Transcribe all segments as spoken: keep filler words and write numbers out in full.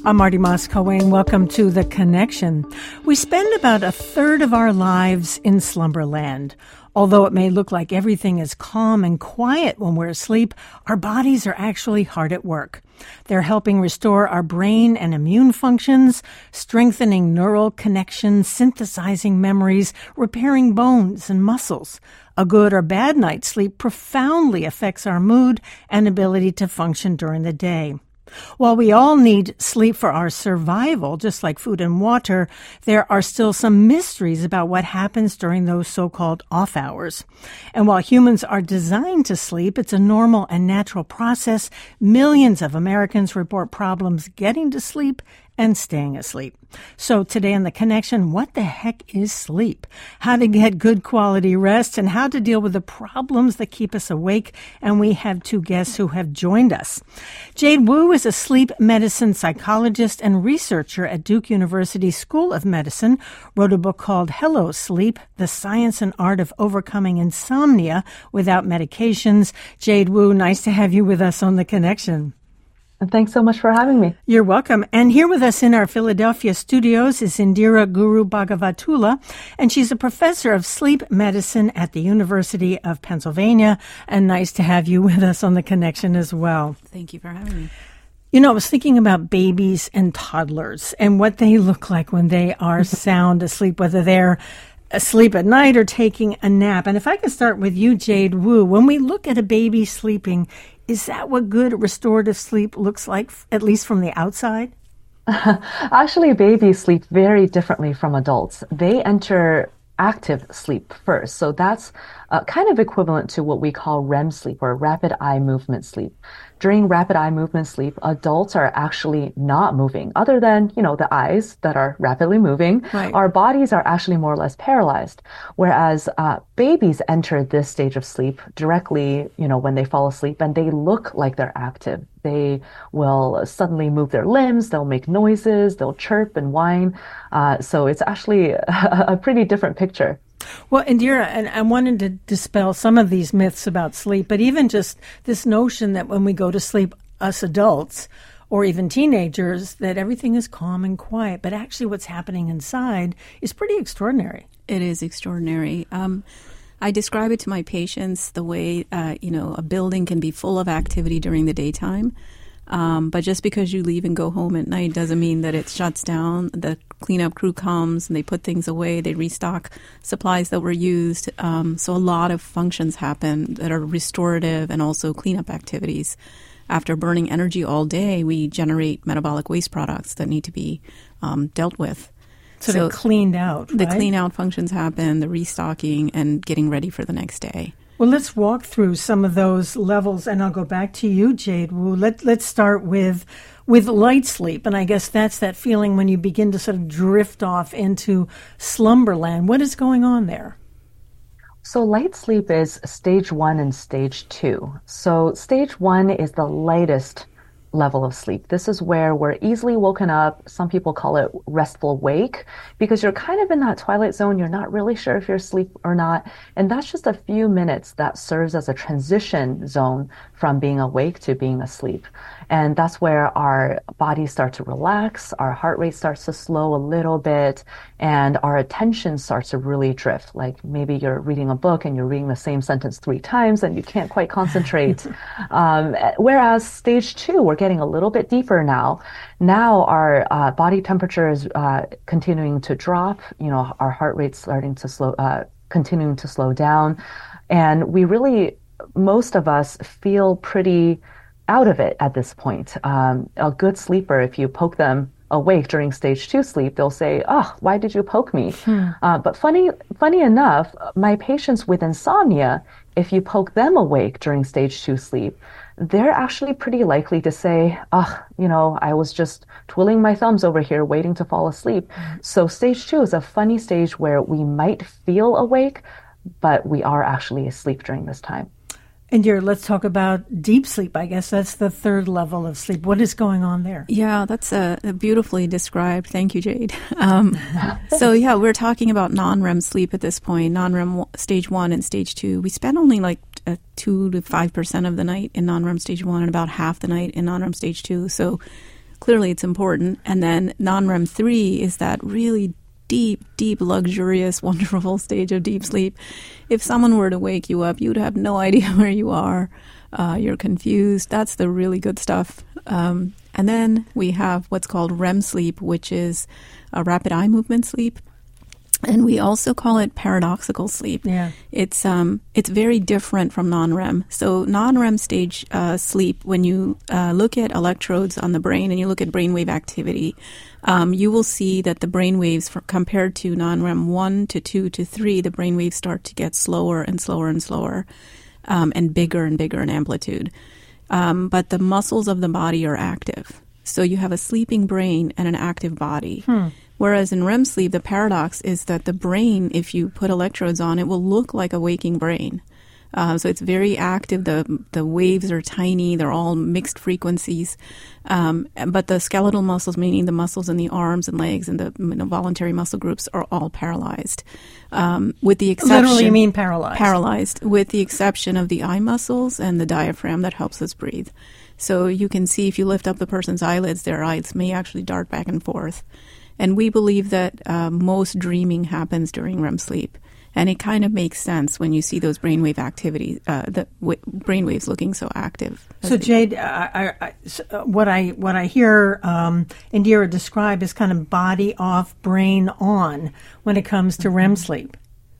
I'm Marty Moss-Cohen. Welcome to The Connection. We spend about a third of our lives in slumberland. Although it may look like everything is calm and quiet when we're asleep, our bodies are actually hard at work. They're helping restore our brain and immune functions, strengthening neural connections, synthesizing memories, repairing bones and muscles. A good or bad night's sleep profoundly affects our mood and ability to function during the day. While we all need sleep for our survival, just like food and water, there are still some mysteries about what happens during those so-called off hours. And while humans are designed to sleep, it's a normal and natural process. Millions of Americans report problems getting to sleep and staying asleep. So today on The Connection, what the heck is sleep? How to get good quality rest and how to deal with the problems that keep us awake. And we have two guests who have joined us. Jade Wu is a sleep medicine psychologist and researcher at Duke University School of Medicine, wrote a book called Hello Sleep, The Science and Art of Overcoming Insomnia Without Medications. Jade Wu, nice to have you with us on The Connection. Thanks so much for having me. You're welcome. And here with us in our Philadelphia studios is Indira Guru Bhagavatula, and she's a professor of sleep medicine at the University of Pennsylvania. And nice to have you with us on The Connection as well. Thank you for having me. You know, I was thinking about babies and toddlers and what they look like when they are sound asleep, whether they're asleep at night or taking a nap. And if I could start with you, Jade Wu, when we look at a baby sleeping, is that what good restorative sleep looks like, at least from the outside? Actually, babies sleep very differently from adults. They enter active sleep first. So that's uh, kind of equivalent to what we call R E M sleep, or rapid eye movement sleep. During rapid eye movement sleep, adults are actually not moving, other than, you know, the eyes that are rapidly moving. Right. Our bodies are actually more or less paralyzed. Whereas uh, babies enter this stage of sleep directly, you know, when they fall asleep, and they look like they're active. They will suddenly move their limbs, they'll make noises, they'll chirp and whine. Uh, so it's actually a, a pretty different picture. Well, Indira, and I wanted to dispel some of these myths about sleep, but even just this notion that when we go to sleep, us adults or even teenagers, that everything is calm and quiet, but actually what's happening inside is pretty extraordinary. It is extraordinary. Um, I describe it to my patients the way, uh, you know, a building can be full of activity during the daytime. Um, but just because you leave and go home at night doesn't mean that it shuts down. The cleanup crew comes and they put things away. They restock supplies that were used. Um, so a lot of functions happen that are restorative and also cleanup activities. After burning energy all day, we generate metabolic waste products that need to be um, dealt with. So, so they're cleaned out, The right? clean out functions happen, the restocking, and getting ready for the next day. Well, let's walk through some of those levels, and I'll go back to you, Jade Wu. Let, let's start with with light sleep, and I guess that's that feeling when you begin to sort of drift off into slumberland. What is going on there? So light sleep is stage one and stage two. So stage one is the lightest level of sleep. This is where we're easily woken up. Some people call it restful wake, because you're kind of in that twilight zone. You're not really sure if you're asleep or not. And that's just a few minutes that serves as a transition zone from being awake to being asleep. And that's where our bodies start to relax, our heart rate starts to slow a little bit, and our attention starts to really drift. Like maybe you're reading a book and you're reading the same sentence three times and you can't quite concentrate. um, whereas stage two, we're getting a little bit deeper now. Now our uh, body temperature is uh, continuing to drop. You know, our heart rate's starting to slow, uh, continuing to slow down. And we really, most of us feel pretty out of it at this point. Um, a good sleeper, if you poke them awake during stage two sleep, they'll say, "Oh, why did you poke me?" Hmm. Uh, but funny, funny enough, my patients with insomnia, if you poke them awake during stage two sleep, they're actually pretty likely to say, "Oh, you know, I was just twiddling my thumbs over here waiting to fall asleep." Hmm. So stage two is a funny stage where we might feel awake, but we are actually asleep during this time. And here, let's talk about deep sleep. I guess that's the third level of sleep. What is going on there? Yeah, that's uh, beautifully described. Thank you, Jade. Um, so, yeah, we're talking about non-R E M sleep at this point, non-R E M stage one and stage two. We spend only like uh, two to five percent of the night in non-R E M stage one and about half the night in non-R E M stage two. So clearly it's important. And then non-R E M three is that really deep, deep, luxurious, wonderful stage of deep sleep. If someone were to wake you up, you'd have no idea where you are. Uh, you're confused. That's the really good stuff. Um, and then we have what's called R E M sleep, which is a rapid eye movement sleep. And we also call it paradoxical sleep. Yeah. It's um it's very different from non-R E M. So non-R E M stage uh, sleep, when you uh, look at electrodes on the brain and you look at brainwave activity, um, you will see that the brainwaves, for, compared to non-R E M one to two to three, the brainwaves start to get slower and slower and slower, um, and bigger and bigger in amplitude. Um, but the muscles of the body are active. So you have a sleeping brain and an active body. Hmm. Whereas in R E M sleep, the paradox is that the brain, if you put electrodes on, it will look like a waking brain. Uh, so it's very active. The the waves are tiny. They're all mixed frequencies. Um, but the skeletal muscles, meaning the muscles in the arms and legs and the you know, voluntary muscle groups, are all paralyzed. Um, with the exception... Literally you mean paralyzed? Paralyzed, with the exception of the eye muscles and the diaphragm that helps us breathe. So you can see if you lift up the person's eyelids, their eyes may actually dart back and forth. And we believe that uh, most dreaming happens during R E M sleep. And it kind of makes sense when you see those brainwave activities, uh, the w- brainwaves looking so active. So, Jade, I, I, I, what I what I hear um, Indira describe is kind of body off, brain on when it comes to R E M sleep.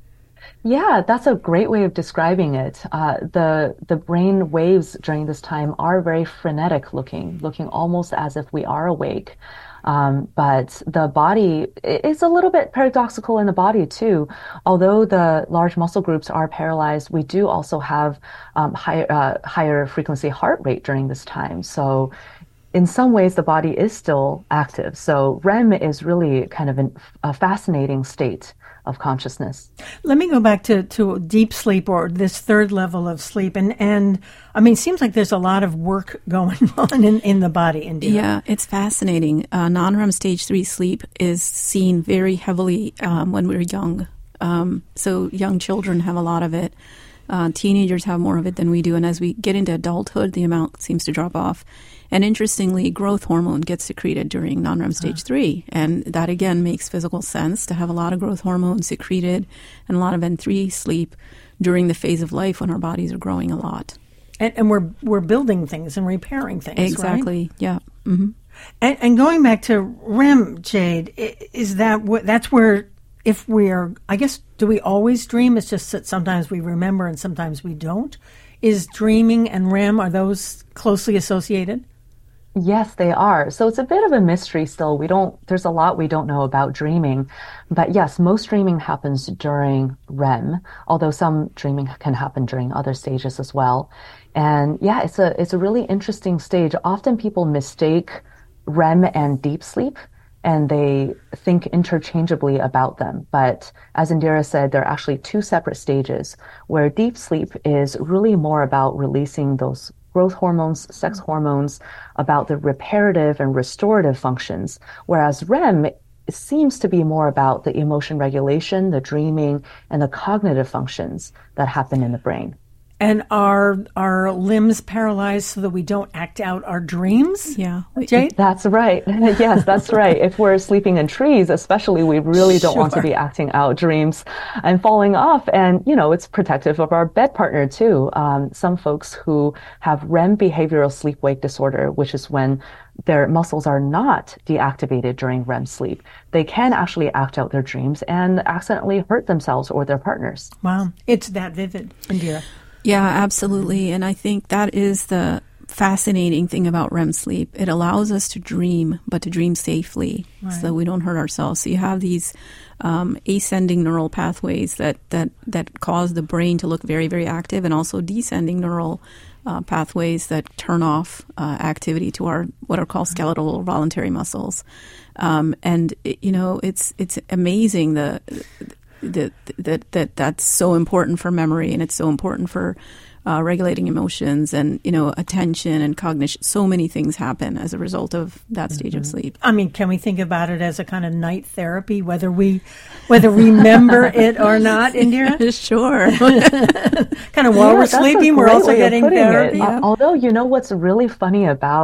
Yeah, that's a great way of describing it. Uh, the the brain waves during this time are very frenetic looking, looking almost as if we are awake. Um, but the body is a little bit paradoxical in the body too. Although the large muscle groups are paralyzed, we do also have um, higher uh, higher frequency heart rate during this time. So in some ways, the body is still active. So R E M is really kind of an, a fascinating state of consciousness. Let me go back to, to deep sleep, or this third level of sleep. And, and I mean, it seems like there's a lot of work going on in, in the body. Indira. Yeah, it's fascinating. Uh, non-R E M stage three sleep is seen very heavily um, when we're young. Um, so young children have a lot of it. Uh, teenagers have more of it than we do. And as we get into adulthood, the amount seems to drop off. And interestingly, growth hormone gets secreted during non-R E M stage three. And that, again, makes physical sense to have a lot of growth hormone secreted and a lot of N three sleep during the phase of life when our bodies are growing a lot. And, and we're we're building things and repairing things, exactly, right? Yeah. Mm-hmm. And, and going back to R E M, Jade, is that what, that's where, if we're, I guess, do we always dream? It's just that sometimes we remember and sometimes we don't. Is dreaming and R E M, are those closely associated? Yes, they are. So it's a bit of a mystery still. We don't, there's a lot we don't know about dreaming. But yes, most dreaming happens during R E M, although some dreaming can happen during other stages as well. And yeah, it's a, it's a really interesting stage. Often people mistake R E M and deep sleep, and they think interchangeably about them. But as Indira said, they're actually two separate stages, where deep sleep is really more about releasing those growth hormones, sex hormones, about the reparative and restorative functions, whereas R E M seems to be more about the emotion regulation, the dreaming, and the cognitive functions that happen in the brain. And are our limbs paralyzed so that we don't act out our dreams? Yeah. Jade? That's right. Yes, that's right. If we're sleeping in trees, especially, we really don't Sure. want to be acting out dreams and falling off. And, you know, it's protective of our bed partner, too. Um, some folks who have R E M behavioral sleep-wake disorder, which is when their muscles are not deactivated during R E M sleep, they can actually act out their dreams and accidentally hurt themselves or their partners. Wow. It's that vivid, Indira. Yeah, absolutely. And I think that is the fascinating thing about R E M sleep. It allows us to dream, but to dream safely, right, so that we don't hurt ourselves. So you have these um, ascending neural pathways that, that, that cause the brain to look very, very active, and also descending neural uh, pathways that turn off uh, activity to our what are called skeletal or voluntary muscles. Um, and, it, you know, it's it's amazing the that that that that's so important for memory, and it's so important for uh, regulating emotions and, you know, attention and cognition. So many things happen as a result of that mm-hmm. stage of sleep. I mean, can we think about it as a kind of night therapy, whether we whether we remember it or not, Indira? Sure. Kind of while yeah, we're sleeping, we're also getting therapy. Yeah. Uh, although, you know, what's really funny about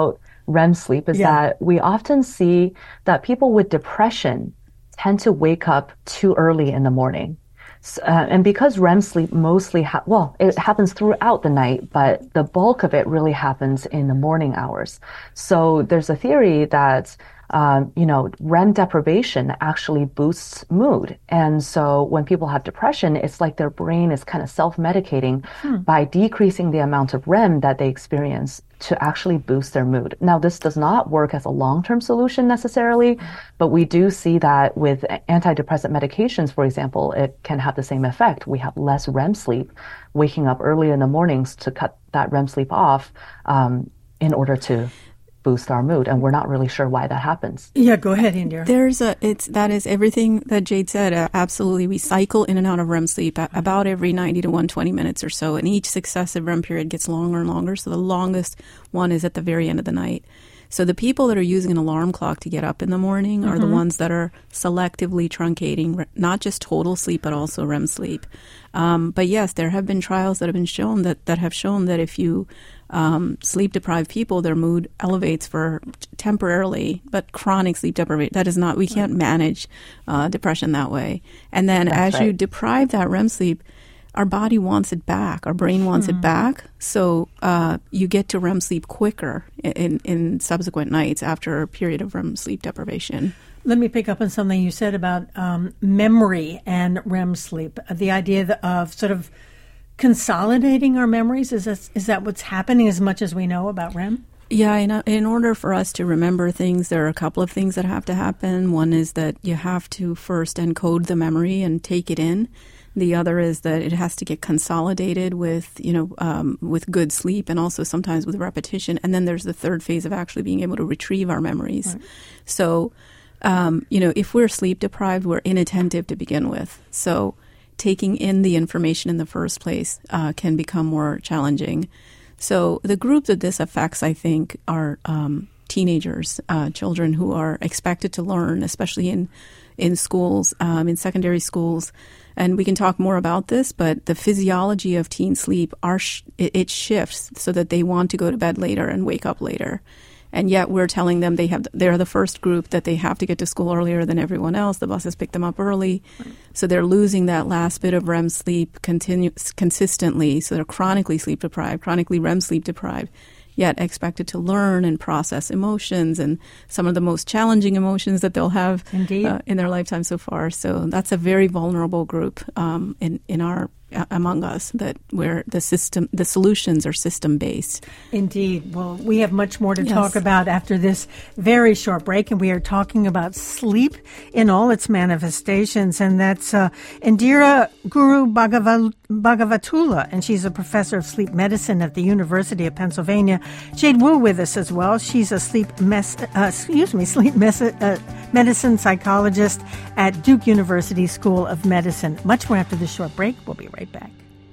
R E M sleep is Yeah. that we often see that people with depression tend to wake up too early in the morning. S- Uh, and because R E M sleep mostly, ha- well, it happens throughout the night, but the bulk of it really happens in the morning hours. So there's a theory that, um, you know, R E M deprivation actually boosts mood. And so when people have depression, it's like their brain is kind of self-medicating by decreasing the amount of R E M that they experience to actually boost their mood. Now, this does not work as a long-term solution necessarily, but we do see that with antidepressant medications, for example, it can have the same effect. We have less R E M sleep, waking up early in the mornings to cut that R E M sleep off um, in order to boost our mood. And we're not really sure why that happens. Yeah, go ahead, Indira. There's a, it's, that is everything that Jade said. Uh, absolutely. We cycle in and out of R E M sleep a- about every ninety to one hundred twenty minutes or so. And each successive R E M period gets longer and longer. So the longest one is at the very end of the night. So the people that are using an alarm clock to get up in the morning are the ones that are selectively truncating, not just total sleep, but also R E M sleep. Um, but yes, there have been trials that have been shown that, that have shown that if you um, sleep deprived people, their mood elevates for temporarily, but chronic sleep deprivation, that is not, we can't manage uh, depression that way. And then That's as right. you deprive that R E M sleep, our body wants it back. Our brain wants it back. So uh, you get to R E M sleep quicker in, in subsequent nights after a period of R E M sleep deprivation. Let me pick up on something you said about um, memory and R E M sleep. Uh, The idea of sort of consolidating our memories. Is that, is that what's happening as much as we know about R E M? Yeah, in, in order for us to remember things, there are a couple of things that have to happen. One is that you have to first encode the memory and take it in. The other is that it has to get consolidated with, you know, um, with good sleep and also sometimes with repetition. And then there's the third phase of actually being able to retrieve our memories. Right. So, um, you know, if we're sleep deprived, we're inattentive to begin with. So taking in the information in the first place uh, can become more challenging. So the group that this affects, I think, are um, teenagers, uh, children who are expected to learn, especially in in schools, um, in secondary schools. And we can talk more about this, but the physiology of teen sleep, are sh- it, it shifts so that they want to go to bed later and wake up later. And yet we're telling them they have they're the first group that they have to get to school earlier than everyone else. The buses pick them up early. Right. So they're losing that last bit of R E M sleep continu- consistently. So they're chronically sleep deprived, chronically R E M sleep deprived, yet expected to learn and process emotions and some of the most challenging emotions that they'll have uh, in their lifetime so far. So that's a very vulnerable group um, in, in our uh, among us, that where the system, the solutions are system based. Indeed. Well, we have much more to Yes. talk about after this very short break, and we are talking about sleep in all its manifestations, and that's uh, Indira Guru Bhagava- Bhagavatula, and she's a professor of sleep medicine at the University of Pennsylvania. Jade Wu with us as well. She's a sleep mes- uh, excuse me, sleep mes- uh, medicine psychologist at Duke University School of Medicine. Much more after this short break. We'll be right back.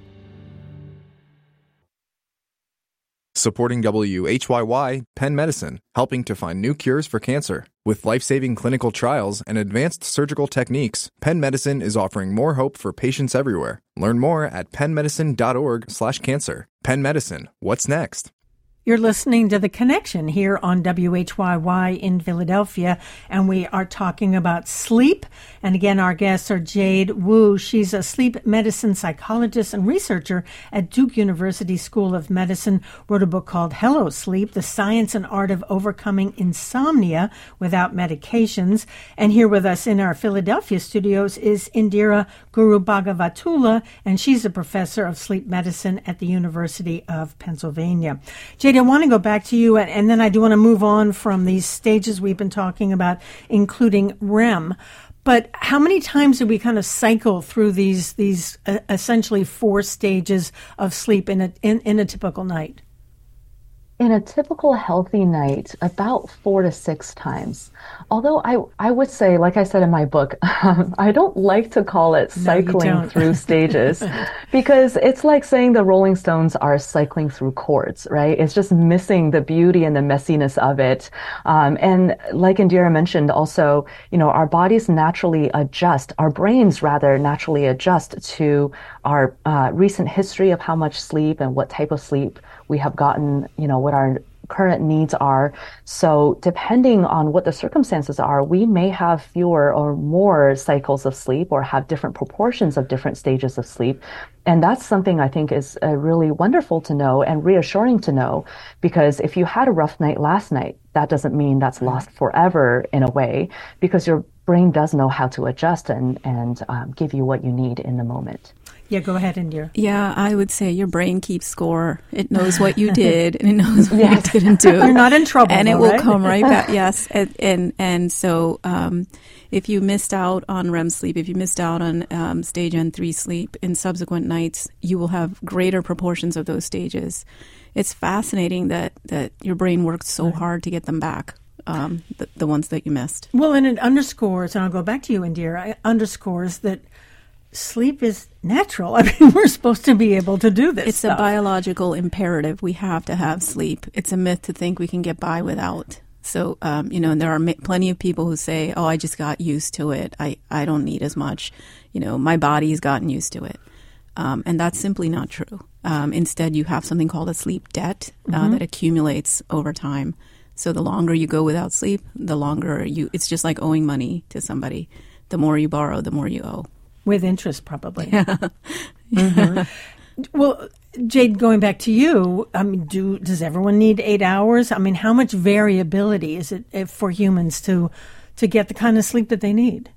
Supporting W H Y Y, Penn Medicine, helping to find new cures for cancer. With life-saving clinical trials and advanced surgical techniques, Penn Medicine is offering more hope for patients everywhere. Learn more at pennmedicine.org slash cancer. Penn Medicine, what's next? You're listening to The Connection here on W H Y Y in Philadelphia, and we are talking about sleep. And again, our guests are Jade Wu. She's a sleep medicine psychologist and researcher at Duke University School of Medicine, wrote a book called Hello Sleep, The Science and Art of Overcoming Insomnia Without Medications. And here with us in our Philadelphia studios is Indira Guru Bhagavatula, and she's a professor of sleep medicine at the University of Pennsylvania. Jade, I want to go back to you, and, and then I do want to move on from these stages we've been talking about, including R E M. But how many times do we kind of cycle through these these uh, essentially four stages of sleep in a in, in a typical night? In a typical healthy night, about four to six times. Although I, I would say, like I said in my book, um, I don't like to call it cycling no, through stages because it's like saying the Rolling Stones are cycling through chords, right? It's just missing the beauty and the messiness of it. Um, and like Indira mentioned also, you know, our bodies naturally adjust, our brains rather naturally adjust to our uh, recent history of how much sleep and what type of sleep we have gotten, you know, what our current needs are. So depending on what the circumstances are, we may have fewer or more cycles of sleep or have different proportions of different stages of sleep. And that's something I think is uh, really wonderful to know and reassuring to know, because if you had a rough night last night, that doesn't mean that's lost forever in a way, because your brain does know how to adjust and, and um, give you what you need in the moment. Yeah, go ahead, Indira. Yeah, I would say your brain keeps score. It knows what you did, and it knows what Yes. you didn't do. You're not in trouble, and though, it will right? come right back. Yes, and and, and so um, if you missed out on R E M sleep, if you missed out on um, stage N three sleep in subsequent nights, you will have greater proportions of those stages. It's fascinating that that your brain works so Right. hard to get them back. Um, the, the ones that you missed. Well, and it underscores, and I'll go back to you, Indira, it underscores that sleep is natural. I mean, we're supposed to be able to do this It's stuff. a biological imperative. We have to have sleep. It's a myth to think we can get by without. So, um, you know, and there are ma- plenty of people who say, oh, I just got used to it. I, I don't need as much. You know, my body's gotten used to it. Um, and that's simply not true. Um, instead, you have something called a sleep debt uh, Mm-hmm. that accumulates over time. So the longer you go without sleep, the longer you, it's just like owing money to somebody. The more you borrow, the more you owe. With interest, probably. Mm-hmm. Well, Jade, going back to you, I mean, do does everyone need eight hours? I mean, how much variability is it eh, for humans to to get the kind of sleep that they need?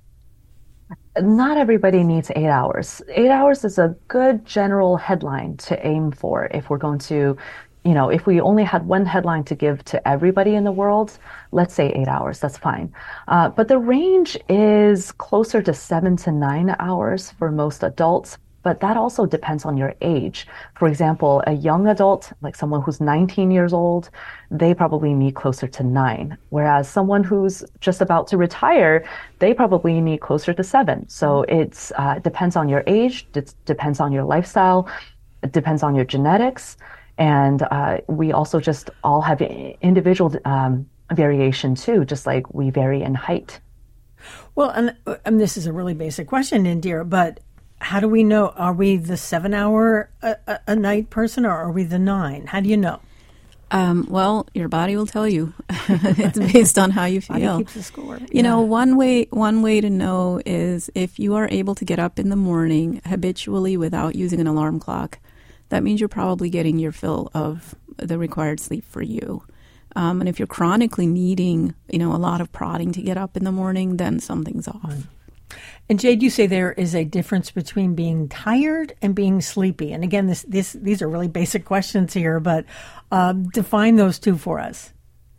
Not everybody needs eight hours. Eight hours is a good general headline to aim for if we're going to, you know, if we only had one headline to give to everybody in the world, let's say eight hours, that's fine. Uh, but the range is closer to seven to nine hours for most adults, but that also depends on your age. For example, a young adult, like someone who's nineteen years old, they probably need closer to nine. Whereas someone who's just about to retire, they probably need closer to seven. So it's uh, depends on your age, it depends on your lifestyle, it depends on your genetics. And uh, we also just all have individual um, variation too, just like we vary in height. Well, and, and this is a really basic question, Indira, but how do we know? Are we the seven hour a, a, a night person, or are we the nine? How do you know? Um, well, your body will tell you. It's based on how you Body feel. keeps the score. You know, one way one way to know is if you are able to get up in the morning habitually without using an alarm clock. That means you're probably getting your fill of the required sleep for you. Um, and if you're chronically needing, you know, a lot of prodding to get up in the morning, then something's off. Right. And Jade, you say there is a difference between being tired and being sleepy. And again, this, this, these are really basic questions here, but um, define those two for us.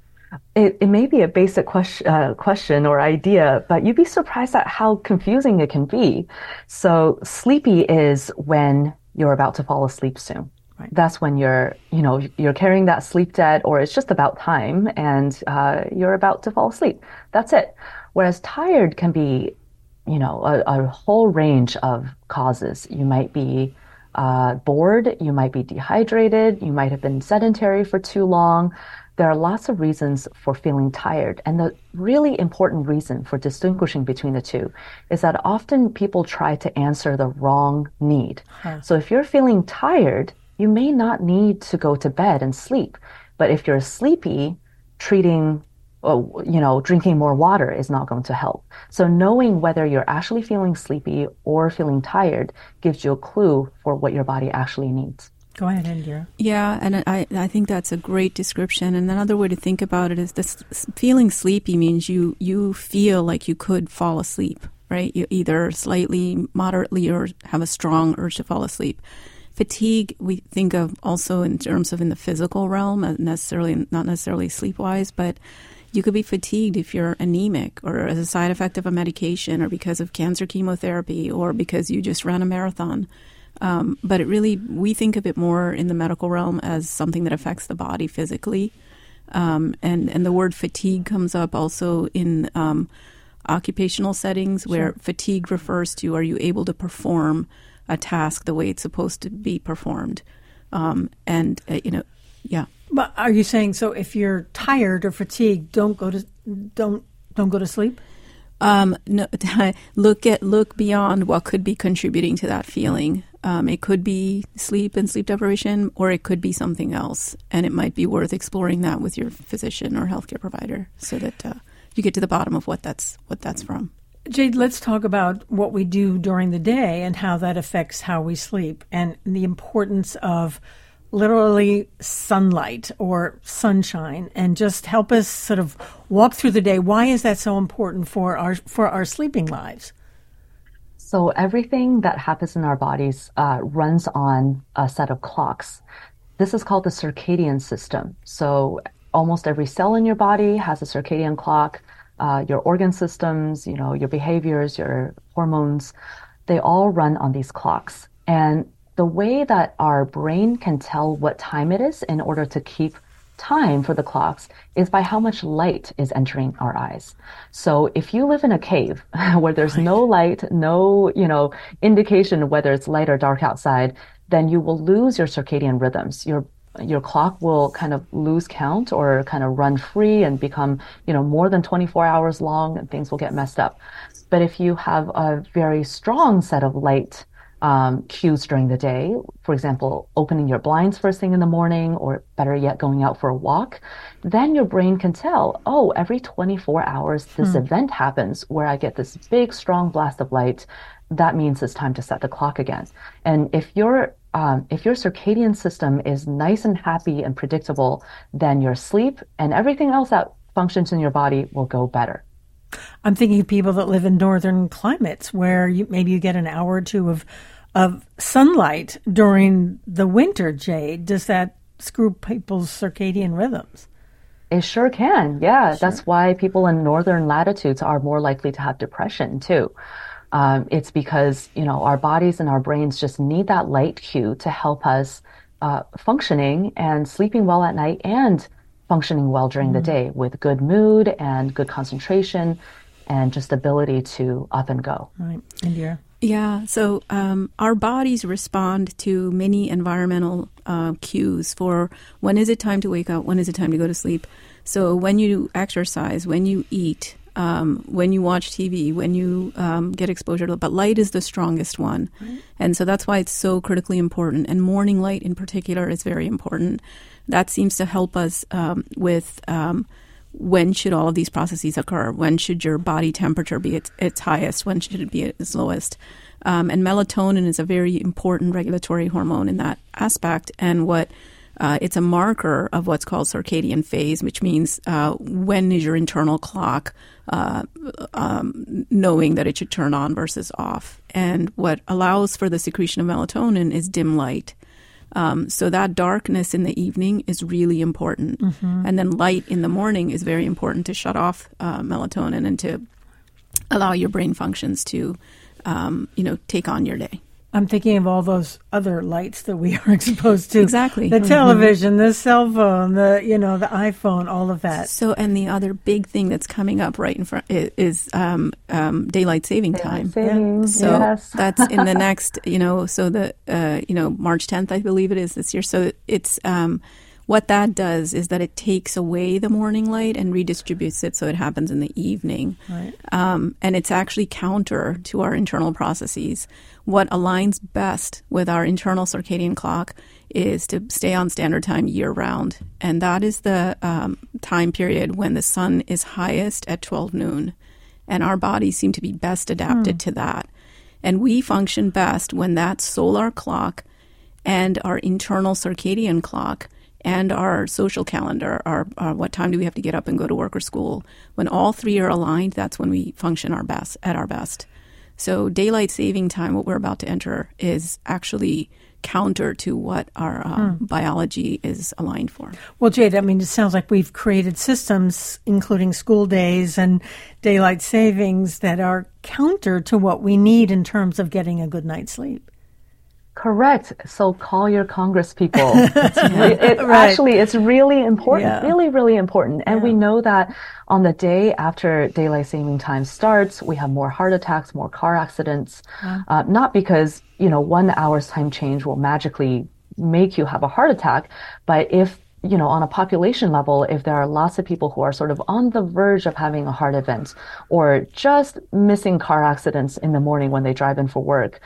It, it may be a basic question, uh, question or idea, but you'd be surprised at how confusing it can be. So sleepy is when you're about to fall asleep soon. Right. That's when you're, you know, you're carrying that sleep debt, or it's just about time and uh, you're about to fall asleep. That's it. Whereas tired can be, you know, a, a whole range of causes. You might be uh, bored, you might be dehydrated, you might have been sedentary for too long. There are lots of reasons for feeling tired. And the really important reason for distinguishing between the two is that often people try to answer the wrong need. Huh. So if you're feeling tired, you may not need to go to bed and sleep. But if you're sleepy, treating, oh, you know, drinking more water is not going to help. So knowing whether you're actually feeling sleepy or feeling tired gives you a clue for what your body actually needs. Go ahead, Indira. Yeah, and I, I think that's a great description. And another way to think about it is this feeling sleepy means you, you feel like you could fall asleep, right? You either slightly, moderately, or have a strong urge to fall asleep. Fatigue, we think of also in terms of in the physical realm, necessarily not necessarily sleep-wise, but you could be fatigued if you're anemic or as a side effect of a medication or because of cancer chemotherapy or because you just ran a marathon. Um, but it really, we think of it more in the medical realm as something that affects the body physically. Um, and, and the word fatigue comes up also in um, occupational settings where Sure. fatigue refers to, are you able to perform a task the way it's supposed to be performed? Um, and, uh, you know, yeah. But are you saying, so if you're tired or fatigued, don't go to, don't, don't go to sleep? Um, no, look at look beyond what could be contributing to that feeling. Um, it could be sleep and sleep deprivation, or it could be something else. And it might be worth exploring that with your physician or healthcare provider so that uh, you get to the bottom of what that's what that's from. Jade, let's talk about what we do during the day and how that affects how we sleep, and the importance of literally sunlight or sunshine, and just help us sort of walk through the day. Why is that so important for our for our sleeping lives? So everything that happens in our bodies uh, runs on a set of clocks. This is called the circadian system. So almost every cell in your body has a circadian clock. Uh, your organ systems, you know, your behaviors, your hormones, they all run on these clocks. And the way that our brain can tell what time it is in order to keep time for the clocks is by how much light is entering our eyes. So if you live in a cave where there's right. no light, no, you know, indication whether it's light or dark outside, then you will lose your circadian rhythms. Your your clock will kind of lose count or kind of run free and become, you know, more than twenty-four hours long, and things will get messed up. But if you have a very strong set of light um, cues during the day, for example, opening your blinds first thing in the morning, or better yet, going out for a walk, then your brain can tell, oh, every twenty-four hours, this hmm. event happens where I get this big, strong blast of light. That means it's time to set the clock again. And if you're Um, if your circadian system is nice and happy and predictable, then your sleep and everything else that functions in your body will go better. I'm thinking of people that live in northern climates where you, maybe you get an hour or two of of sunlight during the winter, Jade. Does that screw people's circadian rhythms? It sure can, yeah. Sure. That's why people in northern latitudes are more likely to have depression, too. Um, it's because, you know, our bodies and our brains just need that light cue to help us uh, functioning and sleeping well at night and functioning well during mm-hmm. the day with good mood and good concentration and just ability to up and go. Right. Indira? Yeah. So um, our bodies respond to many environmental uh, cues for when is it time to wake up, when is it time to go to sleep. So when you exercise, when you eat, Um, when you watch T V, when you um, get exposure to it, but light is the strongest one. Right. And so that's why it's so critically important. And morning light in particular is very important. That seems to help us um, with um, when should all of these processes occur? When should your body temperature be at its highest? When should it be at its lowest? Um, and melatonin is a very important regulatory hormone in that aspect. And what Uh, it's a marker of what's called circadian phase, which means uh, when is your internal clock uh, um, knowing that it should turn on versus off. And what allows for the secretion of melatonin is dim light. Um, so that darkness in the evening is really important. Mm-hmm. And then light in the morning is very important to shut off uh, melatonin and to allow your brain functions to, um, you know, take on your day. I'm thinking of all those other lights that we are exposed to. Exactly. The television, mm-hmm. the cell phone, the, you know, the iPhone, all of that. So, and the other big thing that's coming up right in front is, is um, um, daylight saving daylight time. Saving, so yes. that's in the next, you know, so the, uh, you know, March tenth, I believe it is this year. So it's, um, what that does is that it takes away the morning light and redistributes it so it happens in the evening. Right. Um, and it's actually counter to our internal processes. What aligns best with our internal circadian clock is to stay on standard time year round. And that is the um, time period when the sun is highest at twelve noon. And our bodies seem to be best adapted mm. to that. And we function best when that solar clock and our internal circadian clock and our social calendar, our, our what time do we have to get up and go to work or school, when all three are aligned, that's when we function our best at our best. So daylight saving time, what we're about to enter, is actually counter to what our um, hmm. biology is aligned for. Well, Jade, I mean, it sounds like we've created systems, including school days and daylight savings, that are counter to what we need in terms of getting a good night's sleep. Correct. So call your Congress people. It's re- it, right. Actually, it's really important, yeah. really, really important. And yeah. we know that on the day after daylight saving time starts, we have more heart attacks, more car accidents. Yeah. Uh, not because, you know, one hour's time change will magically make you have a heart attack, but if, you know, on a population level, if there are lots of people who are sort of on the verge of having a heart event or just missing car accidents in the morning when they drive in for work,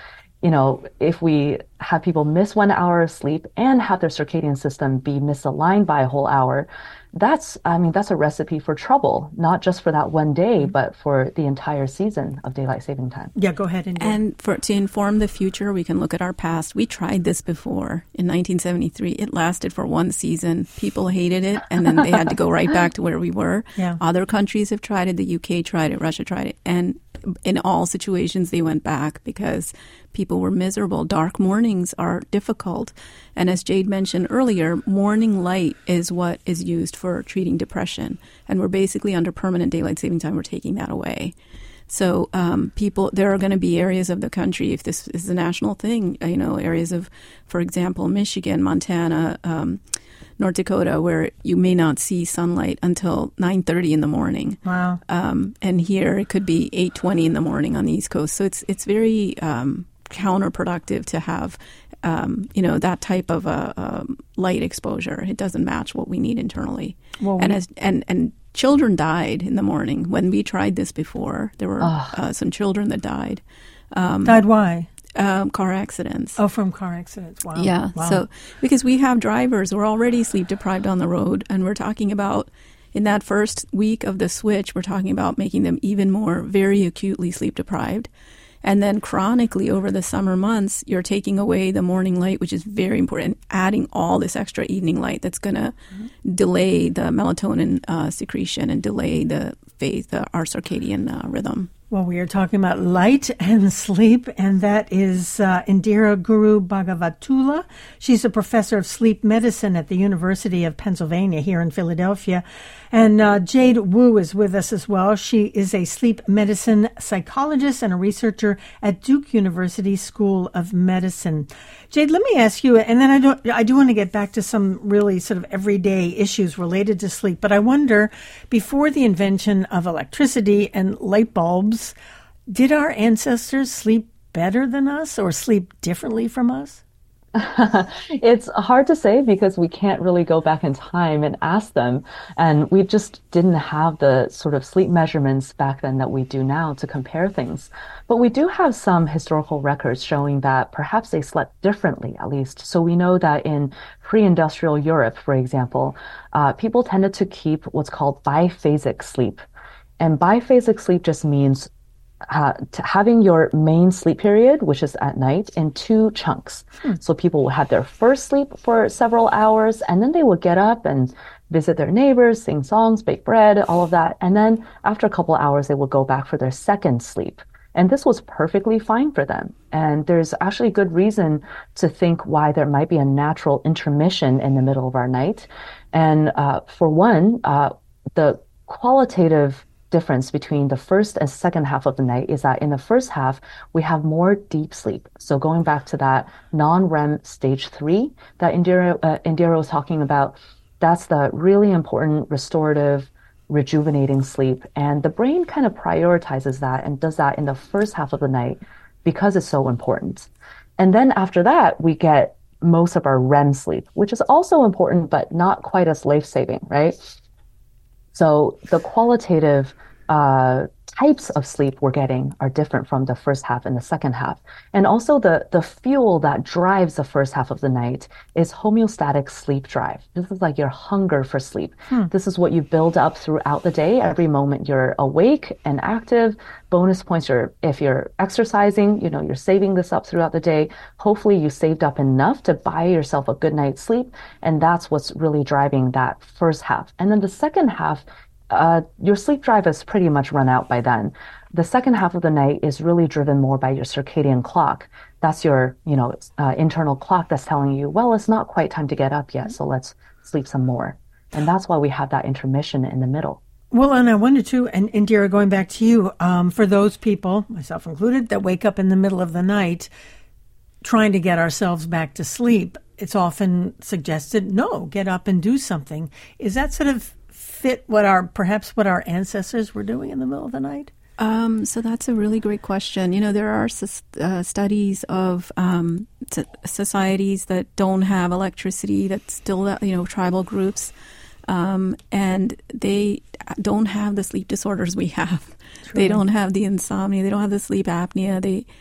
you know, if we have people miss one hour of sleep and have their circadian system be misaligned by a whole hour, that's, I mean, that's a recipe for trouble, not just for that one day, but for the entire season of daylight saving time. Yeah, go ahead. And, and for to inform the future, we can look at our past. We tried this before in nineteen seventy-three. It lasted for one season. People hated it, and then they had to go right back to where we were. Yeah. Other countries have tried it. The U K tried it. Russia tried it. And in all situations, they went back because people were miserable. Dark mornings are difficult. And as Jade mentioned earlier, morning light is what is used for treating depression. And we're basically under permanent daylight saving time. We're taking that away. So um, people, there are going to be areas of the country, if this is a national thing, you know, areas of, for example, Michigan, Montana, um, North Dakota, where you may not see sunlight until nine thirty in the morning. Wow. Um, and here it could be eight twenty in the morning on the East Coast. So it's it's very um, counterproductive to have, um, you know, that type of a, a light exposure. It doesn't match what we need internally. Well, and we- as and and children died in the morning when we tried this before. There were uh, some children that died. Um, Died why? Um, car accidents. Oh, from car accidents. Wow. Yeah. Wow. So because we have drivers who are already sleep deprived on the road, and we're talking about in that first week of the switch, we're talking about making them even more very acutely sleep deprived. And then chronically over the summer months, you're taking away the morning light, which is very important, adding all this extra evening light that's going to mm-hmm. delay the melatonin uh, secretion and delay the phase, the, our circadian uh, rhythm. Well, we are talking about light and sleep, and that is uh, Indira Guru Bhagavatula. She's a professor of sleep medicine at the University of Pennsylvania here in Philadelphia. And uh, Jade Wu is with us as well. She is a sleep medicine psychologist and a researcher at Duke University School of Medicine. Jade, let me ask you, and then I do, I do want to get back to some really sort of everyday issues related to sleep, but I wonder, before the invention of electricity and light bulbs, did our ancestors sleep better than us or sleep differently from us? It's hard to say because we can't really go back in time and ask them. And we just didn't have the sort of sleep measurements back then that we do now to compare things. But we do have some historical records showing that perhaps they slept differently, at least. So we know that in pre-industrial Europe, for example, uh, people tended to keep what's called biphasic sleep. And biphasic sleep just means Uh, having your main sleep period, which is at night, in two chunks. Hmm. So people will have their first sleep for several hours, and then they will get up and visit their neighbors, sing songs, bake bread, all of that. And then after a couple of hours, they will go back for their second sleep. And this was perfectly fine for them. And there's actually good reason to think why there might be a natural intermission in the middle of our night. And uh, for one, uh, the qualitative difference between the first and second half of the night is that in the first half, we have more deep sleep. So going back to that non-R E M stage three that Indira, uh, Indira was talking about, that's the really important restorative, rejuvenating sleep. And the brain kind of prioritizes that and does that in the first half of the night because it's so important. And then after that, we get most of our R E M sleep, which is also important, but not quite as life-saving, right? So the qualitative uh, types of sleep we're getting are different from the first half and the second half. And also the, the fuel that drives the first half of the night is homeostatic sleep drive. This is like your hunger for sleep. Hmm. This is what you build up throughout the day. Every moment you're awake and active. Bonus points are if you're exercising, you know, you're saving this up throughout the day. Hopefully you saved up enough to buy yourself a good night's sleep. And that's what's really driving that first half. And then the second half, Uh, your sleep drive is pretty much run out by then. The second half of the night is really driven more by your circadian clock. That's your, you know, uh, internal clock that's telling you, well, it's not quite time to get up yet, so let's sleep some more. And that's why we have that intermission in the middle. Well, and I wonder too, and Indira, going back to you, um, for those people, myself included, that wake up in the middle of the night trying to get ourselves back to sleep, it's often suggested, no, get up and do something. Is that sort of fit what our perhaps what our ancestors were doing in the middle of the night? Um, so that's a really great question. You know, there are uh, studies of um, t- societies that don't have electricity, that still, you know, tribal groups, um, and they don't have the sleep disorders we have. True. They don't have the insomnia. They don't have the sleep apnea. They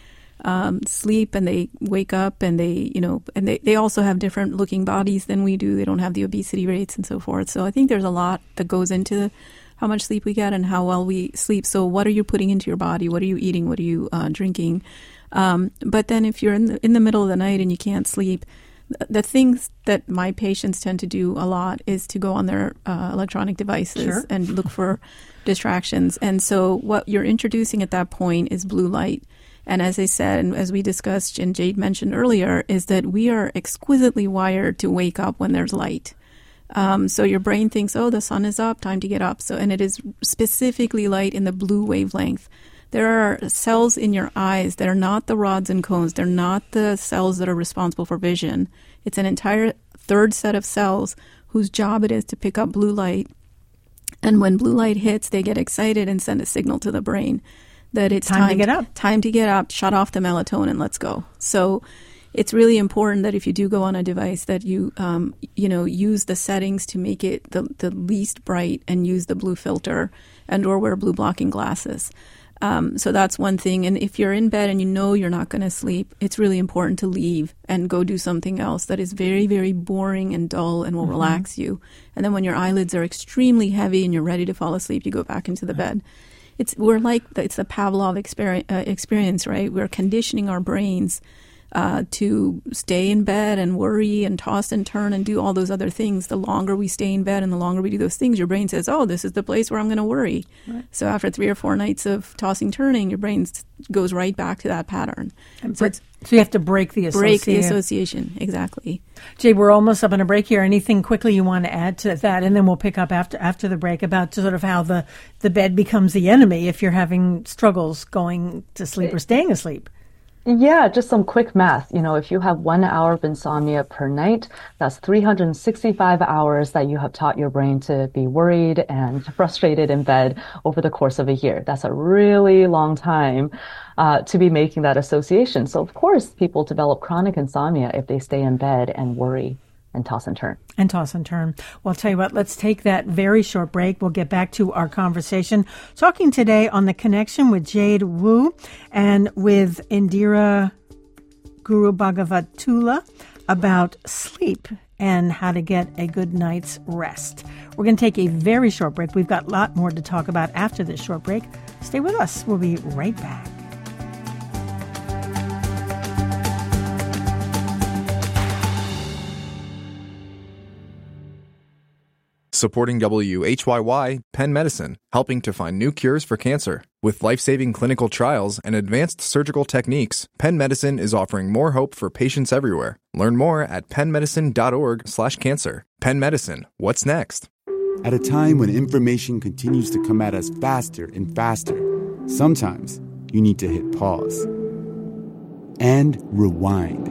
um, sleep and they wake up and they, you know, and they, they also have different looking bodies than we do. They don't have the obesity rates and so forth. So I think there's a lot that goes into how much sleep we get and how well we sleep. So what are you putting into your body? What are you eating? What are you uh, drinking? Um, but then if you're in the, in the middle of the night and you can't sleep, th- the things that my patients tend to do a lot is to go on their uh, electronic devices Sure. and look for distractions. And so what you're introducing at that point is blue light. And as I said, and as we discussed and Jade mentioned earlier, is that we are exquisitely wired to wake up when there's light. Um, so your brain thinks, oh, the sun is up, time to get up. So, and it is specifically light in the blue wavelength. There are cells in your eyes that are not the rods and cones. They're not the cells that are responsible for vision. It's an entire third set of cells whose job it is to pick up blue light. And when blue light hits, they get excited and send a signal to the brain that it's Time time, to get up. Time to get up, shut off the melatonin, let's go. So it's really important that if you do go on a device that you, um, you know, use the settings to make it the, the least bright and use the blue filter and or wear blue blocking glasses. Um, so that's one thing. And if you're in bed and you know you're not going to sleep, it's really important to leave and go do something else that is very, very boring and dull and will mm-hmm. relax you. And then when your eyelids are extremely heavy and you're ready to fall asleep, you go back into the bed. It's we're like it's the Pavlov experience, uh, experience, right? We're conditioning our brains uh, to stay in bed and worry and toss and turn and do all those other things. The longer we stay in bed and the longer we do those things, your brain says, "Oh, this is the place where I'm going to worry." Right. So after three or four nights of tossing turning, your brain goes right back to that pattern. And so, bre- so you have to break the association. Break the association, exactly. Jay, we're almost up on a break here. Anything quickly you want to add to that? And then we'll pick up after after the break about sort of how the, the bed becomes the enemy if you're having struggles going to sleep or staying asleep. Yeah, just some quick math. You know, if you have one hour of insomnia per night, that's three hundred sixty-five hours that you have taught your brain to be worried and frustrated in bed over the course of a year. That's a really long time uh, to be making that association. So, of course, people develop chronic insomnia if they stay in bed and worry and toss and turn. And toss and turn. Well, I'll tell you what, let's take that very short break. We'll get back to our conversation. Talking today on The Connection with Jade Wu and with Indira Guru Bhagavatula about sleep and how to get a good night's rest. We're going to take a very short break. We've got a lot more to talk about after this short break. Stay with us. We'll be right back. Supporting W H Y Y, Penn Medicine, helping to find new cures for cancer. With life-saving clinical trials and advanced surgical techniques, Penn Medicine is offering more hope for patients everywhere. Learn more at pennmedicine.org slash cancer. Penn Medicine, what's next? At a time when information continues to come at us faster and faster, sometimes you need to hit pause and rewind.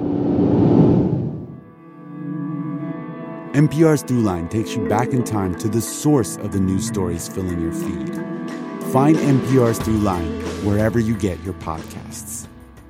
N P R's Throughline takes you back in time to the source of the news stories filling your feed. Find N P R's Throughline wherever you get your podcasts.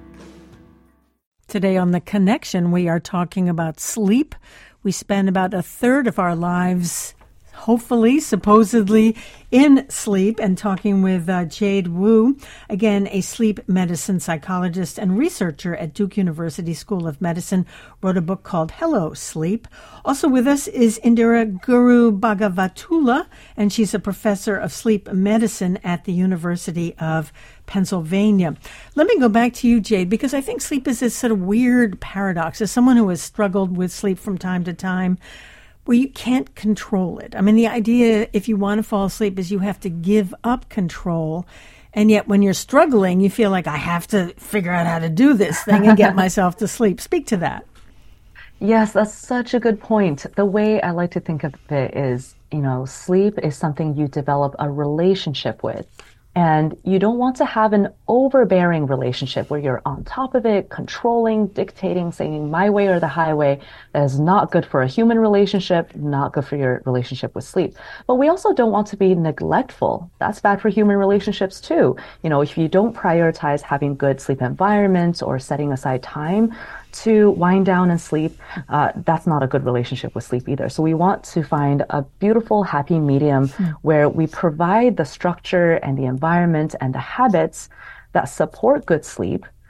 Today on The Connection, we are talking about sleep. We spend about a third of our lives, hopefully, supposedly, in sleep, and talking with uh, Jade Wu, again, a sleep medicine psychologist and researcher at Duke University School of Medicine, wrote a book called Hello, Sleep. Also with us is Indira Guru Bhagavatula, and she's a professor of sleep medicine at the University of Pennsylvania. Let me go back to you, Jade, because I think sleep is this sort of weird paradox. As someone who has struggled with sleep from time to time, where you can't control it. I mean, the idea, if you want to fall asleep, is you have to give up control. And yet when you're struggling, you feel like I have to figure out how to do this thing and get myself to sleep. Speak to that. Yes, that's such a good point. The way I like to think of it is, you know, sleep is something you develop a relationship with. And you don't want to have an overbearing relationship where you're on top of it, controlling, dictating, saying my way or the highway. That is not good for a human relationship, not good for your relationship with sleep. But we also don't want to be neglectful. That's bad for human relationships too. You know, if you don't prioritize having good sleep environments or setting aside time to wind down and sleep, uh, that's not a good relationship with sleep either. So we want to find a beautiful, happy medium mm. where we provide the structure and the environment and the habits that support good sleep,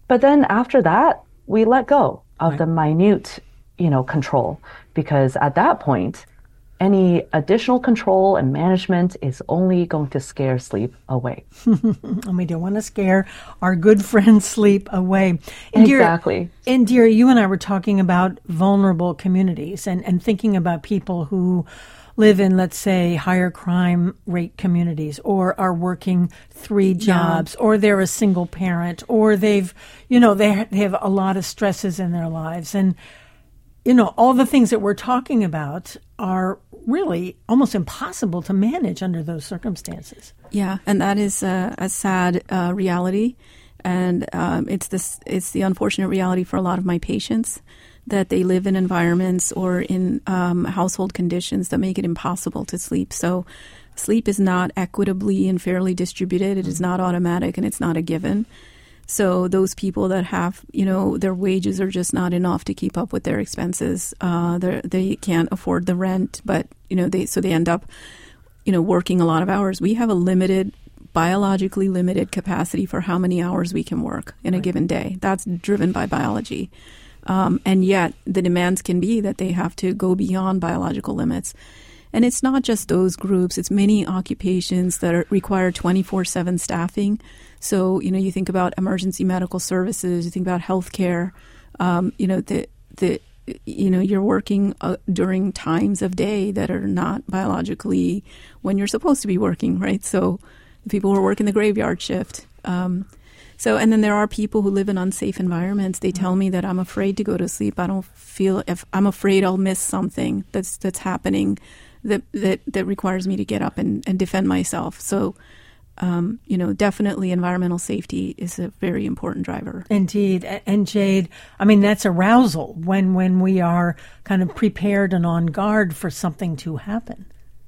But then after that, we let go of Right. the minute, you know, control, because at that point, any additional control and management is only going to scare sleep away. And we don't want to scare our good friend sleep away. Indira, Exactly. Indira, you and I were talking about vulnerable communities and, and thinking about people who live in, let's say, higher crime rate communities, or are working three jobs, or they're a single parent, or they've, you know, they, they have a lot of stresses in their lives. And, you know, all the things that we're talking about are really almost impossible to manage under those circumstances. Yeah, and that is uh, a sad uh, reality, and um, it's this it's the unfortunate reality for a lot of my patients, that they live in environments or in um, household conditions that make it impossible to sleep. So sleep is not equitably and fairly distributed. It is not automatic, and it's not a given. So those people that have, you know, their wages are just not enough to keep up with their expenses. Uh, they can't afford the rent, but, you know, they so they end up, you know, working a lot of hours. We have a limited, biologically limited capacity for how many hours we can work in a Right. given day. That's driven by biology. Um, and yet the demands can be that they have to go beyond biological limits. And it's not just those groups. It's many occupations that are, require twenty-four seven staffing. So, you know, you think about emergency medical services, you think about healthcare, um, you know, the, the, you know, you're working uh, during times of day that are not biologically when you're supposed to be working, right? So the people who are working the graveyard shift. Um, so, and then there are people who live in unsafe environments. They tell me that I'm afraid to go to sleep. I don't feel, if I'm afraid I'll miss something that's, that's happening that, that, that requires me to get up and, and defend myself. So, Um, you know, definitely environmental safety is a very important driver. Indeed. And Jade, I mean, that's arousal when, when we are kind of prepared and on guard for something to happen.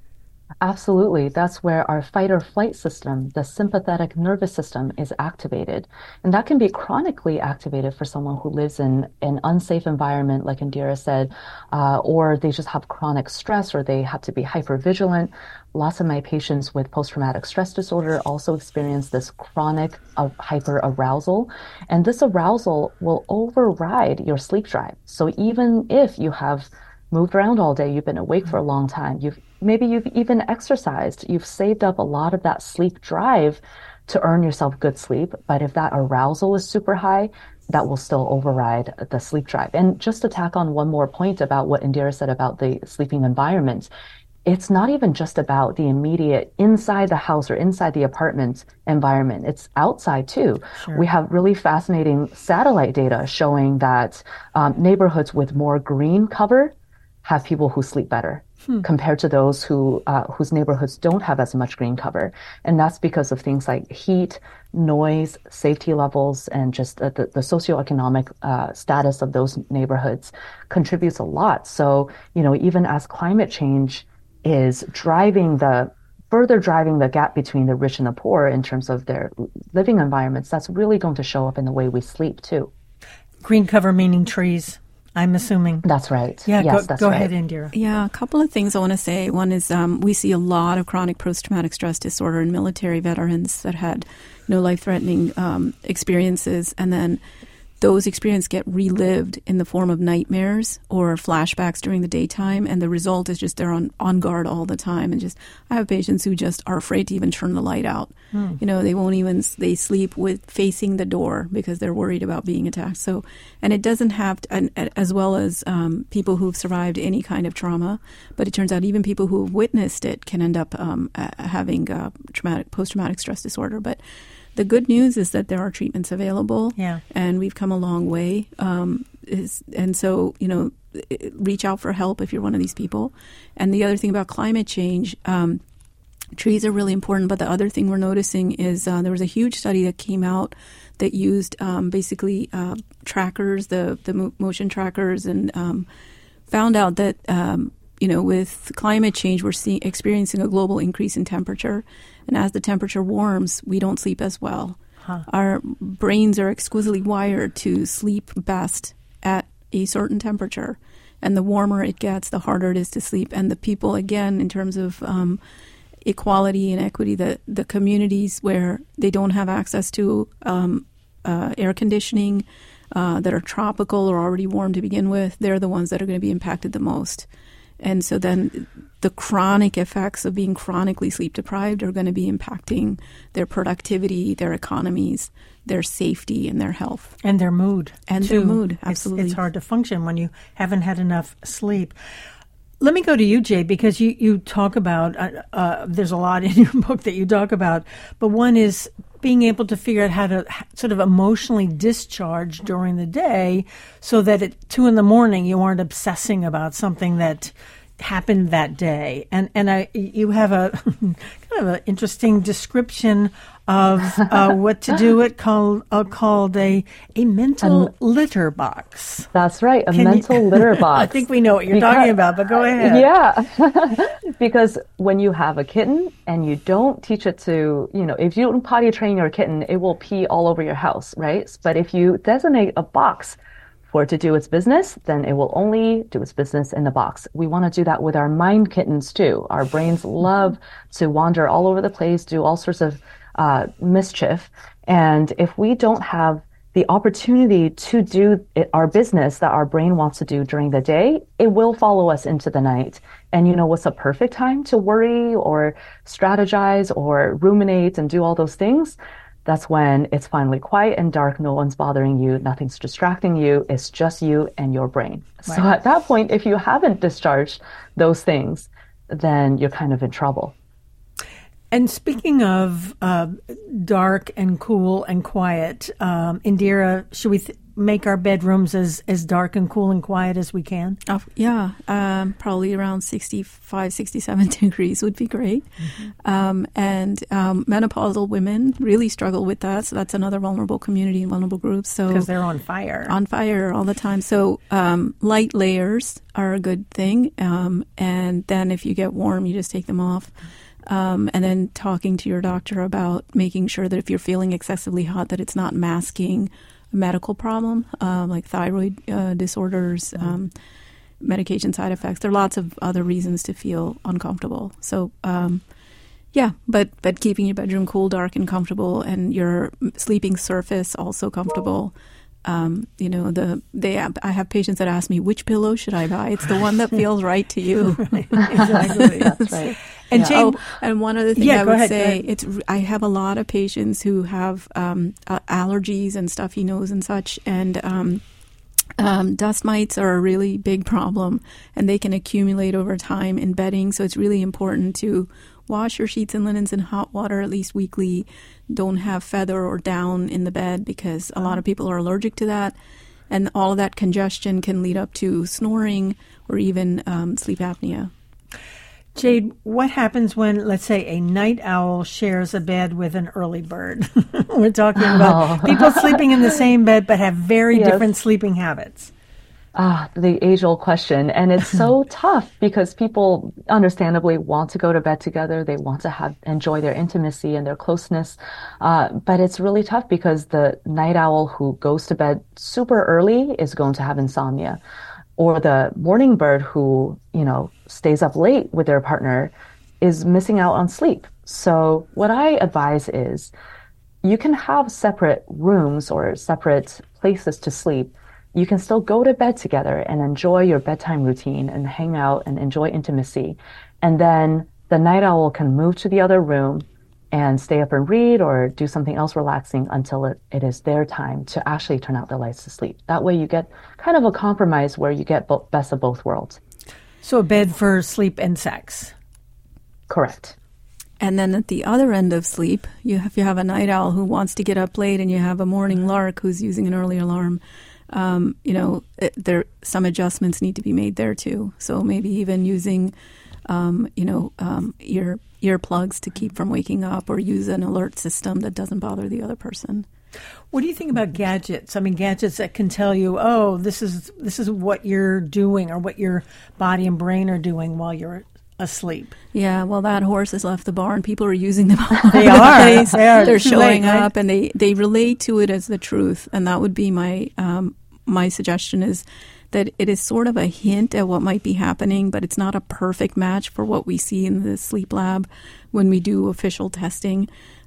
Absolutely. That's where our fight or flight system, the sympathetic nervous system, is activated. And that can be chronically activated for someone who lives in an unsafe environment, like Indira said, uh, or they just have chronic stress, or they have to be hypervigilant. Lots of my patients with post-traumatic stress disorder also experience this chronic uh, hyperarousal. And this arousal will override your sleep drive. So even if you have moved around all day, you've been awake for a long time, you've maybe you've even exercised, you've saved up a lot of that sleep drive to earn yourself good sleep. But if that arousal is super high, that will still override the sleep drive. And just to tack on one more point about what Indira said about the sleeping environment, it's not even just about the immediate inside the house or inside the apartment environment. It's outside too. Sure. We have really fascinating satellite data showing that um, neighborhoods with more green cover have people who sleep better hmm. compared to those who uh, whose neighborhoods don't have as much green cover. And that's because of things like heat, noise, safety levels, and just the, the, the socioeconomic uh, status of those neighborhoods contributes a lot. So, you know, even as climate change is driving the further driving the gap between the rich and the poor in terms of their living environments, that's really going to show up in the way we sleep too. Green cover meaning trees, I'm assuming. That's right. Yeah, yes, go, that's go right. ahead, Indira. Yeah, a couple of things I want to say. One is um, we see a lot of chronic post-traumatic stress disorder in military veterans that had, you know, life-threatening um, experiences, and then those experiences get relived in the form of nightmares or flashbacks during the daytime, and the result is just they're on, on guard all the time. And just I have patients who just are afraid to even turn the light out. Hmm. You know, they won't even, they sleep with facing the door because they're worried about being attacked. So, and it doesn't have to, and, as well as um, people who've survived any kind of trauma, but it turns out even people who have witnessed it can end up um, having uh, traumatic, post-traumatic stress disorder. But the good news is that there are treatments available, yeah. and we've come a long way. Um, is, and so, you know, reach out for help if you're one of these people. And the other thing about climate change, um, trees are really important, but the other thing we're noticing is uh, there was a huge study that came out that used um, basically uh, trackers, the, the mo- motion trackers, and um, found out that um, you know, with climate change, we're seeing, experiencing a global increase in temperature. And as the temperature warms, we don't sleep as well. Huh. Our brains are exquisitely wired to sleep best at a certain temperature. And the warmer it gets, the harder it is to sleep. And the people, again, in terms of um, equality and equity, the, the communities where they don't have access to um, uh, air conditioning, uh, that are tropical or already warm to begin with, they're the ones that are going to be impacted the most. And so then the chronic effects of being chronically sleep deprived are going to be impacting their productivity, their economies, their safety, and their health. And their mood. And too. their mood, absolutely. It's, it's hard to function when you haven't had enough sleep. Let me go to you, Jade, because you, you talk about, uh, uh, there's a lot in your book that you talk about, but one is being able to figure out how to sort of emotionally discharge during the day so that at two in the morning you aren't obsessing about something that happened that day. And and I you have a kind of an interesting description of uh, what to do. It called uh, called a a mental um, litter box. That's right, a Can mental you, litter box. I think we know what you're because, talking about, but go ahead. Yeah, because when you have a kitten and you don't teach it to, you know, if you don't potty train your kitten, it will pee all over your house, right? But if you designate a box for it to do its business, then it will only do its business in the box. We want to do that with our mind kittens too. Our brains love to wander all over the place, do all sorts of uh, mischief. And if we don't have the opportunity to do it, our business that our brain wants to do during the day, it will follow us into the night. And you know what's a perfect time to worry or strategize or ruminate and do all those things? That's when it's finally quiet and dark. No one's bothering you. Nothing's distracting you. It's just you and your brain. Right. So at that point, if you haven't discharged those things, then you're kind of in trouble. And speaking of uh, dark and cool and quiet, um, Indira, should we th- make our bedrooms as, as dark and cool and quiet as we can? Oh, yeah, um, probably around sixty-five, sixty-seven degrees would be great. Mm-hmm. Um, and um, menopausal women really struggle with that. So that's another vulnerable community and vulnerable group. So because they're on fire. On fire all the time. So um, light layers are a good thing. Um, and then if you get warm, you just take them off. Um, and then talking to your doctor about making sure that if you're feeling excessively hot, that it's not masking a medical problem, uh, like thyroid uh, disorders, um, medication side effects. There are lots of other reasons to feel uncomfortable. So, um, yeah, but, but keeping your bedroom cool, dark, and comfortable, and your sleeping surface also comfortable. Um, you know, the they have, I have patients that ask me, which pillow should I buy? It's the one that feels right to you. Right. Exactly. That's right. And, yeah. Jane, oh, and one other thing yeah, I would ahead, say, it's I have a lot of patients who have um, uh, allergies and stuffy nose and such, and um, um, dust mites are a really big problem, and they can accumulate over time in bedding. So it's really important to wash your sheets and linens in hot water at least weekly. Don't have feather or down in the bed because a lot of people are allergic to that. And all of that congestion can lead up to snoring or even um, sleep apnea. Jade, what happens when, let's say, a night owl shares a bed with an early bird? We're talking about oh. people sleeping in the same bed but have very yes. different sleeping habits. Ah, the age-old question. And it's so tough because people understandably want to go to bed together. They want to have enjoy their intimacy and their closeness. Uh, but it's really tough because the night owl who goes to bed super early is going to have insomnia. Or the morning bird who, you know, stays up late with their partner is missing out on sleep. So what I advise is you can have separate rooms or separate places to sleep. You can still go to bed together and enjoy your bedtime routine and hang out and enjoy intimacy. And then the night owl can move to the other room and stay up and read or do something else relaxing until it, it is their time to actually turn out the lights to sleep. That way you get kind of a compromise where you get bo- best of both worlds. So a bed for sleep and sex. Correct. And then at the other end of sleep, you have, if you have a night owl who wants to get up late and you have a morning lark who's using an early alarm, Um, you know, it, there some adjustments need to be made there too. So maybe even using, um, you know, um, ear earplugs to keep from waking up, or use an alert system that doesn't bother the other person. What do you think about gadgets? I mean, gadgets that can tell you, oh, this is this is what you're doing, or what your body and brain are doing while you're asleep. Yeah, well, that horse has left the barn. People are using them all they, over are. the place. they are. They're showing late, up, right? and they, they relate to it as the truth. And that would be my um, my suggestion is that it is sort of a hint at what might be happening, but it's not a perfect match for what we see in the sleep lab when we do official testing.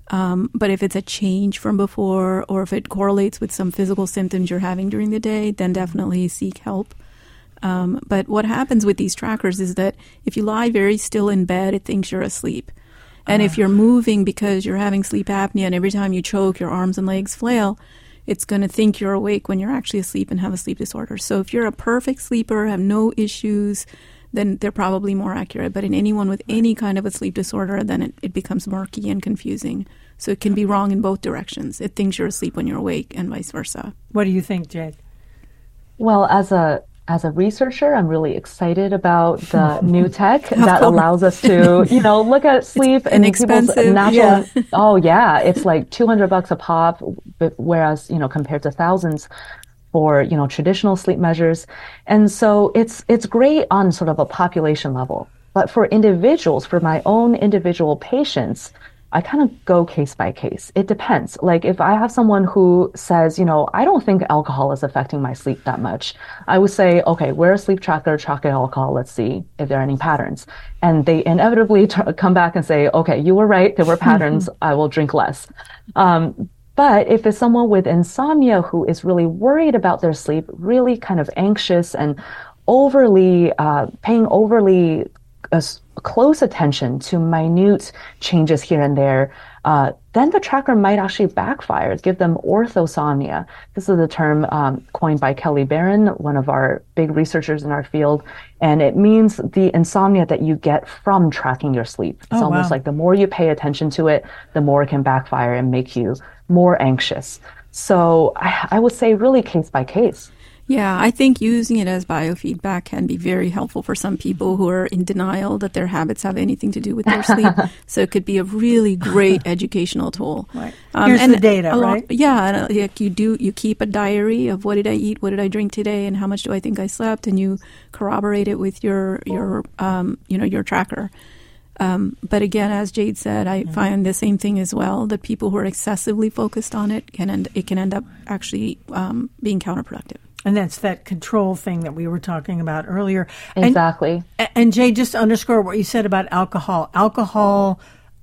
Um, but if it's a change from before, or if it correlates with some physical symptoms you're having during the day, then definitely seek help. Um, but what happens with these trackers is that if you lie very still in bed, it thinks you're asleep. And uh. if you're moving because you're having sleep apnea and every time you choke, your arms and legs flail, it's going to think you're awake when you're actually asleep and have a sleep disorder. So if you're a perfect sleeper, have no issues, then they're probably more accurate. But in anyone with any kind of a sleep disorder, then it, it becomes murky and confusing. So it can be wrong in both directions. It thinks you're asleep when you're awake and vice versa. What do you think, Jade? Well, as a as a researcher, I'm really excited about the new tech that course. allows us to, you know, look at sleep it's and inexpensive. people's natural. Yeah. Oh yeah, it's like two hundred bucks a pop, but whereas, you know, compared to thousands for, you know, traditional sleep measures. And so it's it's great on sort of a population level. But for individuals, for my own individual patients, I kind of go case by case. It depends. Like if I have someone who says, you know, I don't think alcohol is affecting my sleep that much, I would say, okay, wear a sleep tracker, track alcohol. Let's see if there are any patterns. And they inevitably t- come back and say, okay, you were right. There were patterns. I will drink less. Um, But if it's someone with insomnia who is really worried about their sleep, really kind of anxious and overly, uh, paying overly uh, close attention to minute changes here and there, uh, then the tracker might actually backfire, give them orthosomnia. This is a term um, coined by Kelly Barron, one of our big researchers in our field. And it means the insomnia that you get from tracking your sleep. It's oh, almost wow. like the more you pay attention to it, the more it can backfire and make you more anxious. So I, I would say really case by case. Yeah, I think using it as biofeedback can be very helpful for some people who are in denial that their habits have anything to do with their sleep. So it could be a really great educational tool. Right. Um, Here's the data, lot, right? Yeah, and, uh, like you do. You keep a diary of what did I eat, what did I drink today, and how much do I think I slept, and you corroborate it with your your um, you know your tracker. Um, but again, as Jade said, I mm-hmm. find the same thing as well. That people who are excessively focused on it can end it can end up actually um, being counterproductive. And that's that control thing that we were talking about earlier. Exactly. And, and Jay, just to underscore what you said about alcohol. Alcohol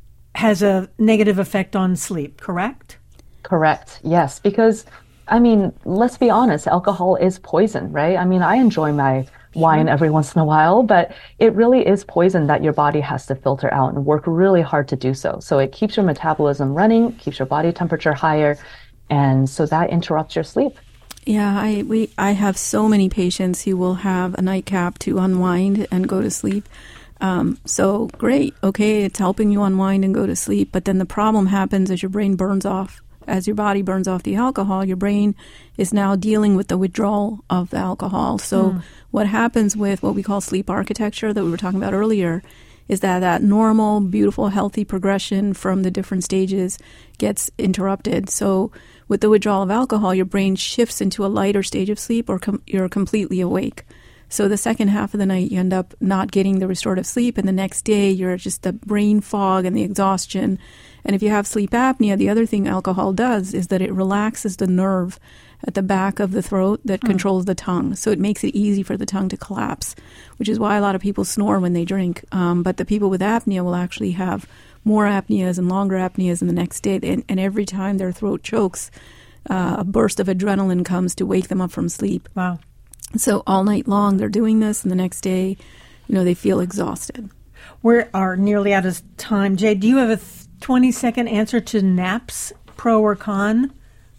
has a negative effect on sleep, correct? Correct. Yes. Because, I mean, let's be honest, alcohol is poison, right? I mean, I enjoy my wine every once in a while, but it really is poison that your body has to filter out and work really hard to do so. So it keeps your metabolism running, keeps your body temperature higher, and so that interrupts your sleep. Yeah, I we I have so many patients who will have a nightcap to unwind and go to sleep. Um, so great, okay, it's helping you unwind and go to sleep, but then the problem happens as your brain burns off. As your body burns off the alcohol, your brain is now dealing with the withdrawal of the alcohol. So mm. what happens with what we call sleep architecture that we were talking about earlier is that that normal, beautiful, healthy progression from the different stages gets interrupted. So with the withdrawal of alcohol, your brain shifts into a lighter stage of sleep or com- you're completely awake. So the second half of the night, you end up not getting the restorative sleep, and the next day, you're just the brain fog and the exhaustion. And if you have sleep apnea, the other thing alcohol does is that it relaxes the nerve at the back of the throat that mm. controls the tongue. So it makes it easy for the tongue to collapse, which is why a lot of people snore when they drink. Um, but the people with apnea will actually have more apneas and longer apneas in the next day. And, and every time their throat chokes, uh, a burst of adrenaline comes to wake them up from sleep. Wow. So all night long they're doing this, and the next day, you know, they feel exhausted. We are nearly out of time. Jay, do you have a twenty-second answer to naps, pro or con?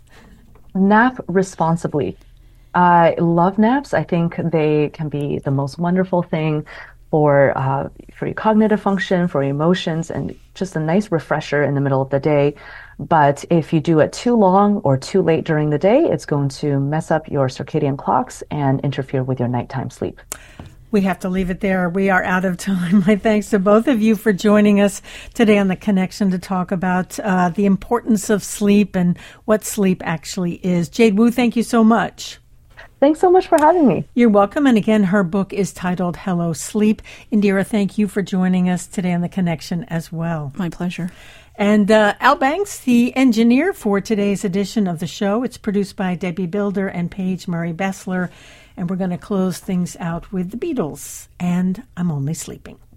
Nap responsibly. I love naps. I think they can be the most wonderful thing for uh, for your cognitive function, for your emotions, and just a nice refresher in the middle of the day. But if you do it too long or too late during the day, it's going to mess up your circadian clocks and interfere with your nighttime sleep. We have to leave it there. We are out of time. My thanks to both of you for joining us today on The Connection to talk about uh, the importance of sleep and what sleep actually is. Jade Wu, thank you so much. Thanks so much for having me. You're welcome. And again, her book is titled Hello Sleep. Indira, thank you for joining us today on The Connection as well. My pleasure. And uh, Al Banks, the engineer for today's edition of the show. It's produced by Debbie Builder and Paige Murray Bessler. And we're going to close things out with the Beatles and I'm Only Sleeping.